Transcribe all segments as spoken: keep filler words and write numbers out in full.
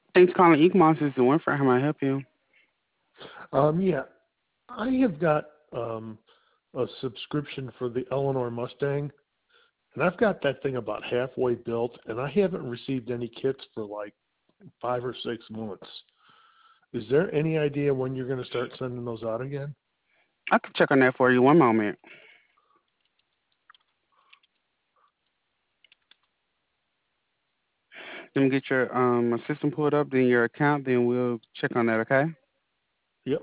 Thanks for calling Ecomos. This is Winfrey. How may I help you? Um, yeah, I have got um, a subscription for the Eleanor Mustang, and I've got that thing about halfway built, and I haven't received any kits for like five or six months. Is there any idea when you're going to start sending those out again? I can check on that for you. One moment. Let me get your um system pulled up, then your account, then we'll check on that. Okay. Yep.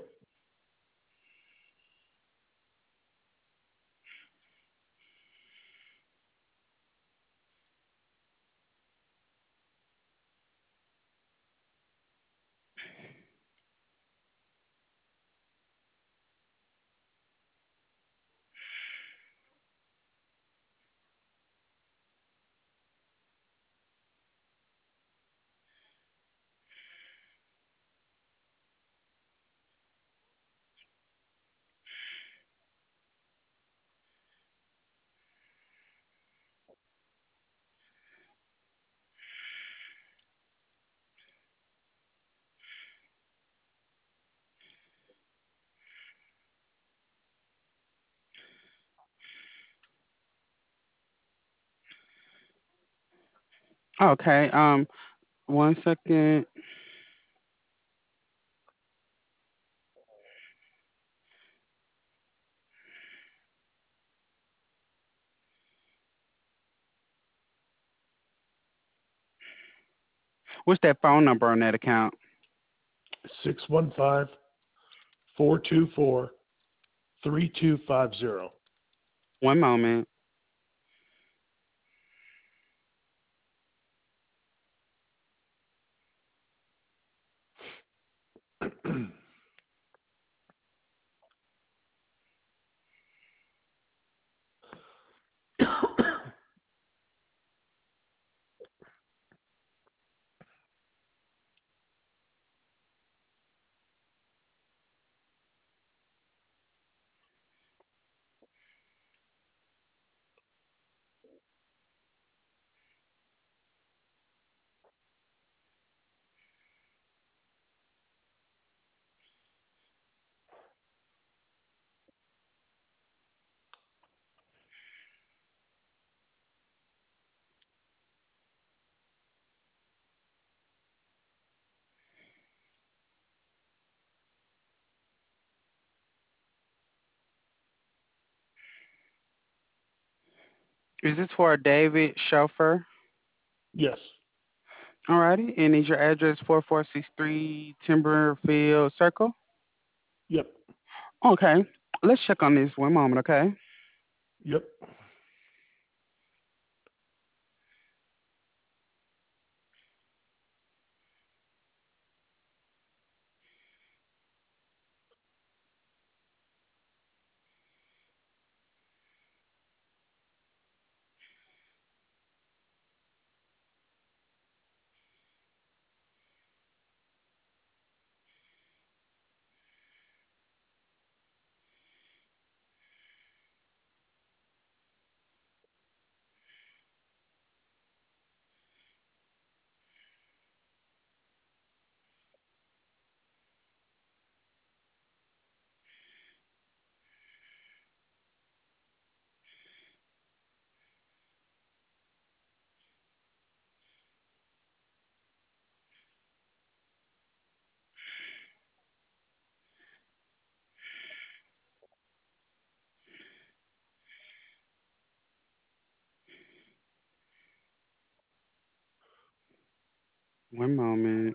Okay. Um, one second. What's that phone number on that account? Six one five four two four three two five zero. One moment. Is this for a David chauffeur? Yes. Alrighty. And is your address four four six three Timberfield Circle? Yep. Okay. Let's check on this. One moment. Okay. Yep. One moment.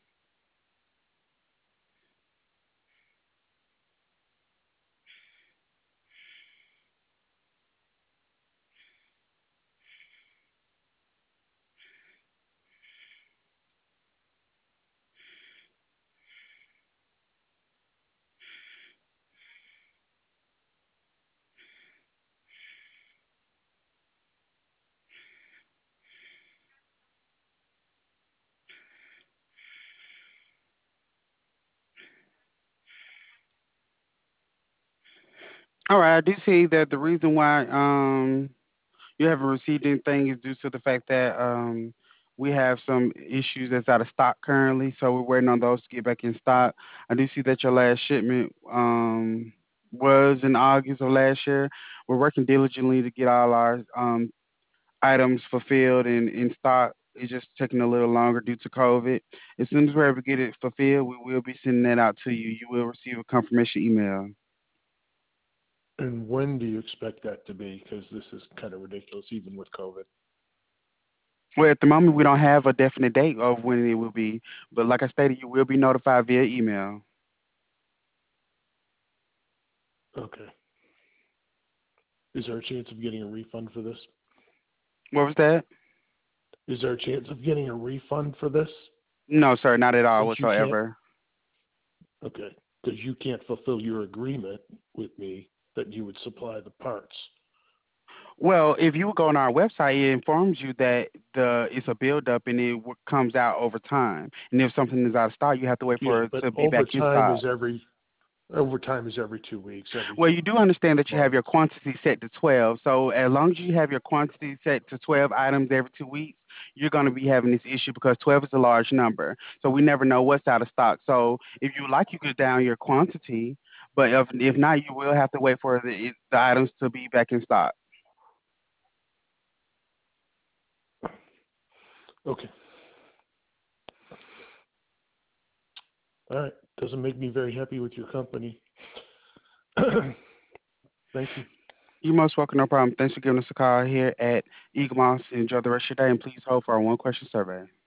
All right. I do see that the reason why um you haven't received anything is due to the fact that um We have some issues that's out of stock currently, so we're waiting on those to get back in stock. I do see that your last shipment um, was in August of last year. We're working diligently to get all our um, items fulfilled and in stock. It's just taking a little longer due to COVID. As soon as we're able to get it fulfilled, we will be sending that out to you. You will receive a confirmation email. And when do you expect that to be? Because this is kind of ridiculous, even with COVID. Well, at the moment, we don't have a definite date of when it will be, but like I stated, you will be notified via email. Okay. Is there a chance of getting a refund for this? What was that? Is there a chance of getting a refund for this No, sir, not at all since you can't? whatsoever. Okay, because you can't fulfill your agreement with me that you would supply the parts. Well, if you go on our website, it informs you that the it's a buildup and it w- comes out over time. And if something is out of stock, you have to wait Yeah, for it but to be back in overtime stock. is every overtime is every two weeks, every Well, you do understand that you have month. your quantity set to twelve. So as long as you have your quantity set to twelve items every two weeks, you're going to be having this issue because twelve is a large number. So we never know what's out of stock. So if you like, you could down your quantity, but if if not, you will have to wait for the the items to be back in stock. Okay, all right. Doesn't make me very happy with your company. Thank you. You're most welcome. No problem. Thanks for giving us a call here at Eagle Moss. Enjoy the rest of your day, and please hold for our one question survey.